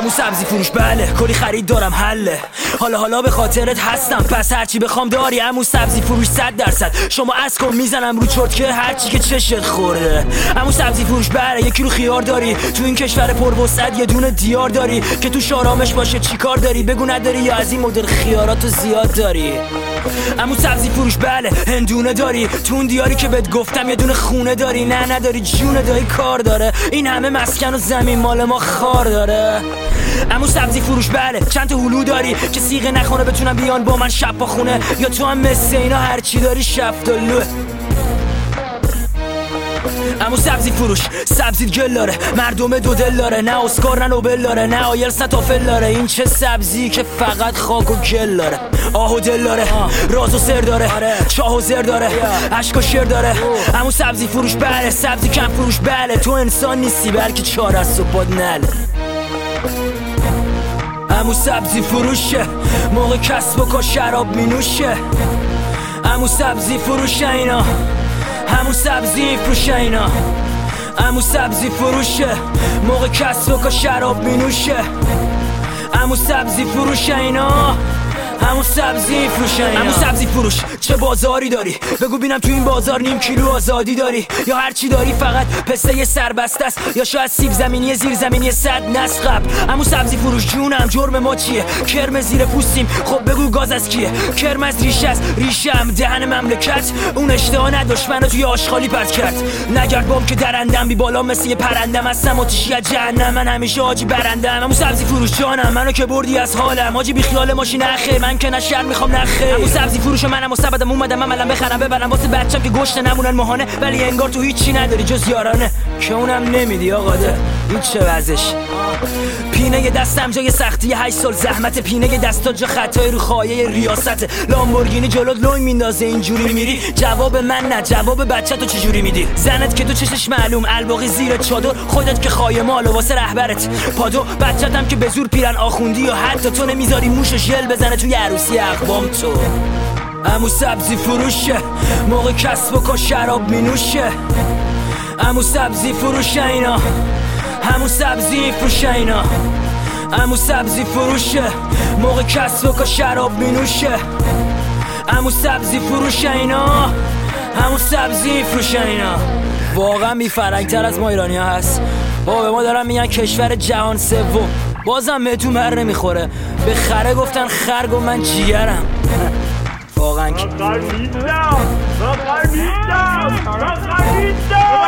عمو سبزی فروش بله کلی خرید دارم حله حالا به خاطرت هستم پس هرچی بخوام داری عمو سبزی فروش 100%. شما از کن میزنم رو چرتکه هرچی که چشت خورده. عمو سبزی فروش بله 1 کیلو خیار داری تو این کشور پروسعت یه دونه دیار داری که تو شارامش باشه چیکار داری بگو نداری یا از این مدل خیاراتو زیاد داری. عمو سبزی فروش بله هندونه داری تو اون دیاری که بهت گفتم یه دونه خونه داری نه نداری جون دایی کار داره این همه مسکن و زمین مال ما خار داره. عمو سبزی فروش بله چند تا هلو داری که سیغه نخونه بتونم بیان با من شب با خونه یا تو هم مثل اینا هرچی داری شفتالوه. عمو سبزی فروش سبزیت گل داره مردم دو دل داره نه اسکار نه نوبل داره نه آیلتس نه تافل داره این چه سبزی که فقط خاک و گل داره آه و دل داره راز و سر داره چاه و زر داره عشق و شعر داره. عمو سبزی فروش بله سبزی کم فروش بله تو انسان نیستی بلکه چهار از صبح نله. عمو سبزی فروشه موقع کسب و کار شراب می نوشه. عمو سبزی فروشه اینا عمو سبزی فروشه اینا عمو سبزی فروشه موقع کسب و کار شراب می نوشه. عمو سبزی فروشه اینا عمو سبزی فروشه اینا. عمو سبزی فروش چه بازاری داری بگو بینم تو این بازار 0.5 کیلو آزادی داری یا هرچی داری فقط پسته یه سربسته است یا شاید سیب زمینی زیر زمینی 100 نسخب. عمو سبزی فروش جونم جرم ما چیه کرم زیر پوستیم خب بگو گاز از کیه کرم از ریشه است ریشم دهن مملکت اون اشتها نداشت منو توی آشغالی پرت کرد نگرد بام که درندم بی بالا مثل یه پرندم هستم آتیشی از جهنم من همیشه آجی برندم. عمو سبزی فروش جانم منو که بردی از حالم آجی بی خیال ماشین نخیر من که نشر میخوام نخیر. عمو سبزی فروش منم مستبدم اومدم عملم بخرم ببرم واسه بچم که گوشت نمونن ماهانه ولی انگار تو هیچی نداری جز یارانه که اونم نمیدی آقا ده این چه وضعش. پینه دستم جای سختی 8 سال زحمت پینه دستا جا خطای رو خایه ریاست لامبورگینی جلوت لنگ میندازه اینجوری میری جواب من نه جواب بچه تو چجوری میدی زنت که تو چشش معلوم الباقی زیر چادر خودت که خایه مال واسه رهبرت پادو بچه‌تم که به زور پیرن آخوندی یا حتی تو نمیذاری موشو ژل بزنه توی عروسی اقوام تو. عمو سبزی فروشه موقع کسب و کار شراب می نوشه. عمو سبزی فروشه اینا عمو سبزی فروشه اینا عمو سبزی فروشه موقع کسب و کار شراب می نوشه. عمو سبزی فروشه اینا عمو سبزی فروشه اینا. واقعا بی فرنگ‌تر از ما ایرانی ها هست بابا. ما دارن میگن کشور جهان سوم بازم بهتون بر نمیخوره به خره گفتن خرگ و من جیگرم واقعا